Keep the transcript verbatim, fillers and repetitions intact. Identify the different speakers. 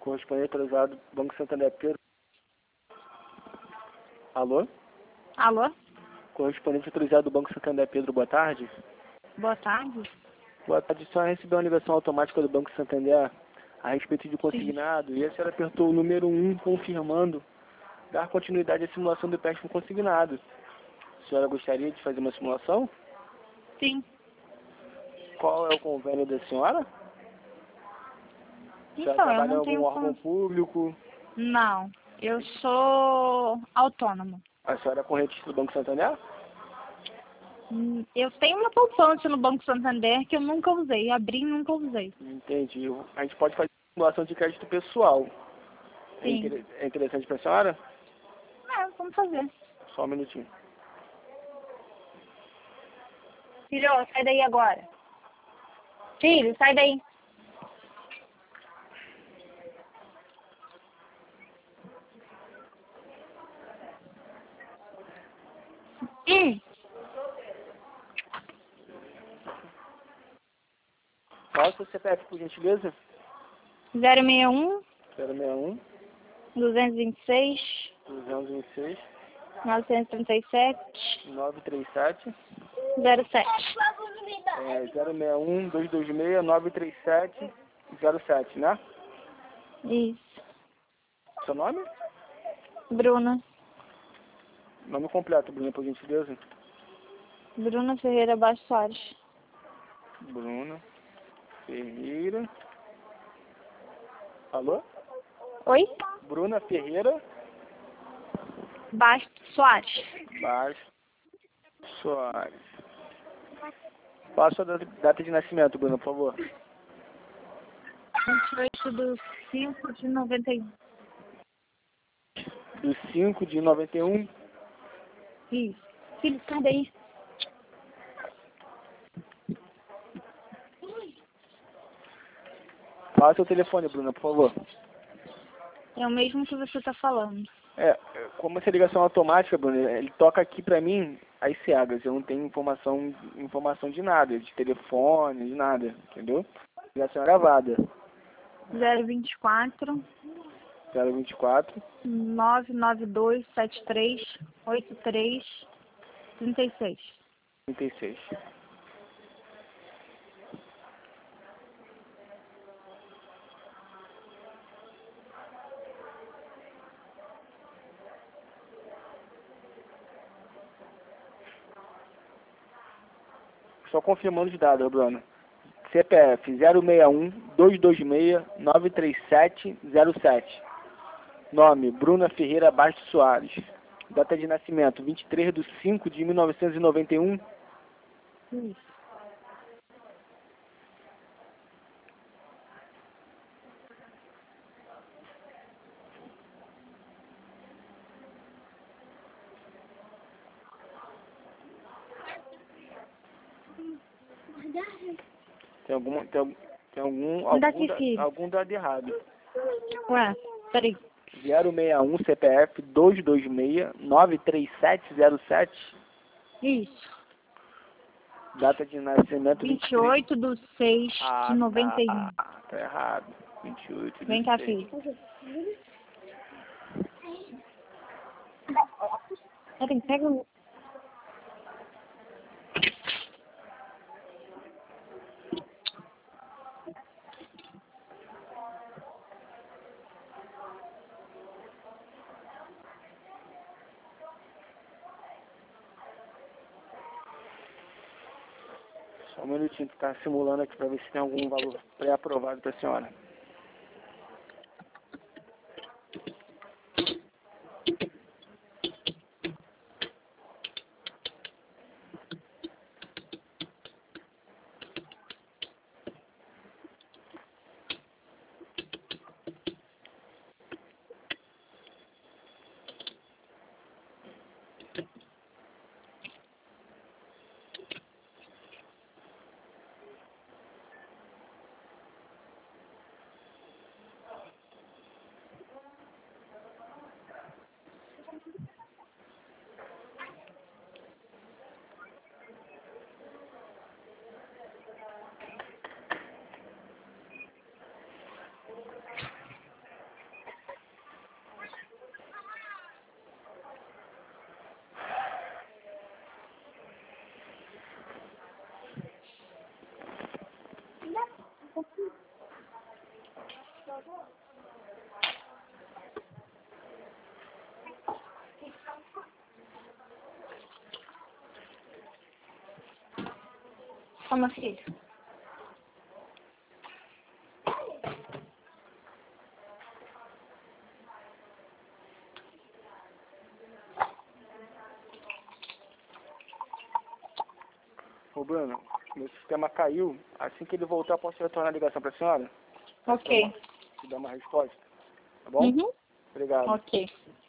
Speaker 1: Correspondente autorizado, Banco Santander Pedro. Alô?
Speaker 2: Alô?
Speaker 1: Correspondente autorizado do Banco Santander Pedro, boa tarde.
Speaker 2: Boa tarde.
Speaker 1: Boa tarde, só recebeu uma ligação automática do Banco Santander a respeito de consignado. E a senhora apertou o número um confirmando dar continuidade à simulação do empréstimo consignado. A senhora gostaria de fazer uma simulação?
Speaker 2: Sim.
Speaker 1: Qual é o convênio da senhora? A senhora
Speaker 2: Então, eu
Speaker 1: trabalha em
Speaker 2: não
Speaker 1: algum
Speaker 2: tenho...
Speaker 1: órgão
Speaker 2: con-
Speaker 1: público?
Speaker 2: Não, eu sou autônoma.
Speaker 1: A senhora é correntista do Banco Santander?
Speaker 2: Hum, Eu tenho uma poupança no Banco Santander que eu nunca usei. Abri e nunca usei.
Speaker 1: Entendi. A gente pode fazer simulação de crédito pessoal. É,
Speaker 2: Sim.
Speaker 1: inter... é interessante para a senhora?
Speaker 2: É, vamos fazer.
Speaker 1: Só um minutinho.
Speaker 2: Filho, sai daí agora. Filho, sai daí. Hum.
Speaker 1: Qual é o seu C P F, por gentileza?
Speaker 2: zero seis um,
Speaker 1: zero seis um,
Speaker 2: duzentos e vinte e seis,
Speaker 1: duzentos e vinte e seis,
Speaker 2: novecentos e trinta e sete,
Speaker 1: novecentos e trinta e sete.
Speaker 2: zero sete.
Speaker 1: É zero seis um, duzentos e vinte e seis, novecentos e trinta e sete, zero sete, né?
Speaker 2: Isso.
Speaker 1: Seu nome?
Speaker 2: Bruna.
Speaker 1: Nome completo, Bruna, por gentileza.
Speaker 2: Bruna Ferreira Baixo Soares.
Speaker 1: Bruna Ferreira. Alô?
Speaker 2: Oi?
Speaker 1: Bruna Ferreira
Speaker 2: Baixo Soares.
Speaker 1: Baixo Soares. Qual a sua data data de nascimento, Bruna, por favor?
Speaker 2: vinte e oito do cinco de noventa e um.
Speaker 1: Do cinco de noventa e um.
Speaker 2: Isso. Filho, sai daí.
Speaker 1: Qual é o seu telefone, Bruna, por favor?
Speaker 2: É o mesmo que você está falando.
Speaker 1: É, como essa ligação automática, Bruna, ele toca aqui pra mim as cegas. Eu não tenho informação, informação de nada, de telefone, de nada, entendeu? Ligação é gravada.
Speaker 2: zero vinte e quatro,
Speaker 1: zero vinte e quatro,
Speaker 2: nove nove dois sete três oito três trinta e seis.
Speaker 1: trinta e seis. Só confirmando os dados, Bruna. C P F zero seis um, dois dois seis, nove três sete, zero sete. Nome, Bruna Ferreira Bastos Soares. Data de nascimento, vinte e três de cinco de mil novecentos e noventa e um.
Speaker 2: Isso.
Speaker 1: Tem algum, tem, algum- tem algum,
Speaker 2: Me
Speaker 1: algum,
Speaker 2: dá aqui,
Speaker 1: da-
Speaker 2: filho.
Speaker 1: algum dado errado.
Speaker 2: Ué, peraí.
Speaker 1: zero seis um, C P F dois dois seis, nove três sete, zero sete.
Speaker 2: Isso.
Speaker 1: Data de nascimento
Speaker 2: vinte e
Speaker 1: vinte e três.
Speaker 2: oito do seis
Speaker 1: Ah,
Speaker 2: de noventa e um.
Speaker 1: tá, tá errado. vinte e oito
Speaker 2: Vem
Speaker 1: de
Speaker 2: cá,
Speaker 1: seis.
Speaker 2: filho. Peraí, pega o...
Speaker 1: Só um minutinho que tá simulando aqui para ver se tem algum valor pré-aprovado para a senhora.
Speaker 2: Toma, filho.
Speaker 1: Ô, Bruno, meu sistema caiu. Assim que ele voltar, posso retornar a ligação para a senhora?
Speaker 2: Ok.
Speaker 1: Te dar uma resposta. Tá bom?
Speaker 2: Uhum.
Speaker 1: Obrigado.
Speaker 2: Ok.